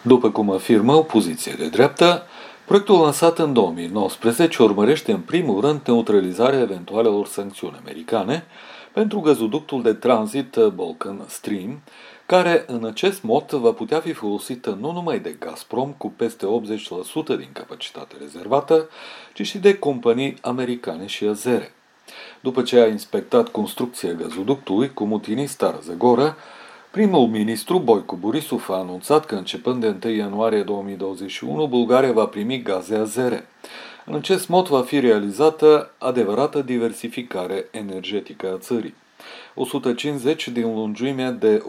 După cum afirmă o poziție de dreapta, proiectul lansat în 2019 urmărește în primul rând neutralizarea eventualelor sancțiuni americane pentru gazoductul de tranzit Balkan Stream, care în acest mod va putea fi folosită nu numai de Gazprom cu peste 80% din capacitate rezervată, ci și de companii americane și azere. După ce a inspectat construcția gazoductului cu mutinii Stara Zagora, primul ministru Boico Borisov a anunțat că începând de 1 ianuarie 2021, Bulgaria va primi gaze azere. În acest mod va fi realizată adevărată diversificare energetică a țării. 150 din lungimea de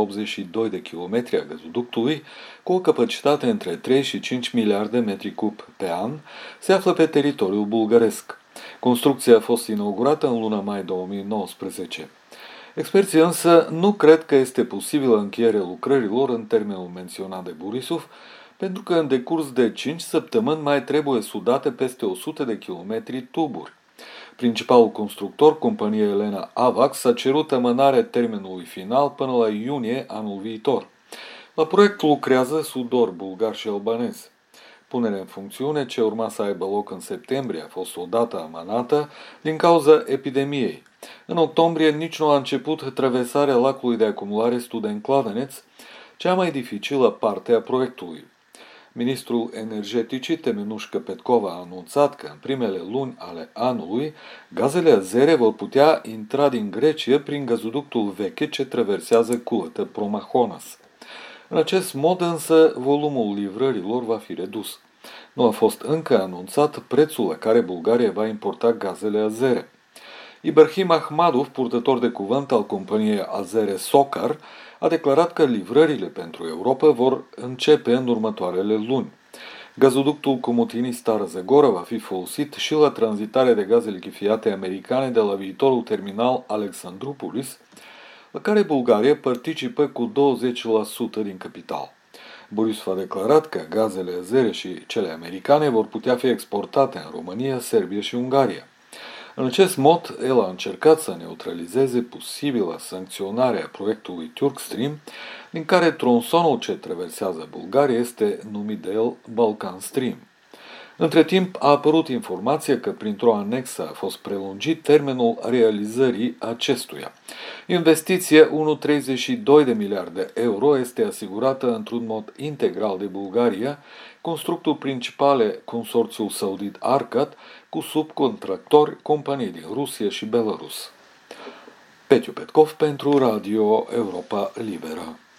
182 de kilometri a gazoductului, cu o capacitate între 3 și 5 miliarde metri cub pe an, se află pe teritoriul bulgaresc. Construcția a fost inaugurată în luna mai 2019. Experții însă nu cred că este posibilă încheierea lucrărilor în termenul menționat de Borisov, pentru că în decurs de 5 săptămâni mai trebuie sudate peste 100 de kilometri tuburi. Principalul constructor, compania Elena Avax, a cerut amânarea termenului final până la iunie anul viitor. La proiect lucrează sudor bulgar și albanez. Punerea în funcțiune, ce urma să aibă loc în septembrie, a fost odată amânată din cauza epidemiei. În octombrie nici nu a început traversarea lacului de acumulare Studen-Cladeneț, cea mai dificilă parte a proiectului. Ministrul energeticii Temenușca Petkova a anunțat că în primele luni ale anului gazele azere vor putea intra din Grecia prin gazoductul veche ce traversează culătă Promahonas. În acest mod însă volumul livrărilor va fi redus. Nu a fost încă anunțat prețul la care Bulgaria va importa gazele azere. Ibrahim Ahmadov, purtător de cuvânt al companiei azere Socar, a declarat că livrările pentru Europa vor începe în următoarele luni. Gazoductul cu mutinii Stara Zagora va fi folosit și la tranzitarea de gaze lichefiate americane de la viitorul terminal Alexandroupolis, la care Bulgaria participă cu 20% din capital. Borisov a declarat că gazele azere și cele americane vor putea fi exportate în România, Serbia și Ungaria. În acest mod, el a încercat să neutralizeze posibilă sancționare a proiectului Turk Stream, din care tronsonul ce traversează Bulgaria este numit de el Balkan Stream. Între timp a apărut informația că printr-o anexă a fost prelungit termenul realizării acestuia. Investiția 1,32 de miliarde euro este asigurată într-un mod integral de Bulgaria, constructul principal consorțiul saudit Arcat, cu subcontractori companii din Rusia și Belarus. Petiu Petkov pentru Radio Europa Liberă.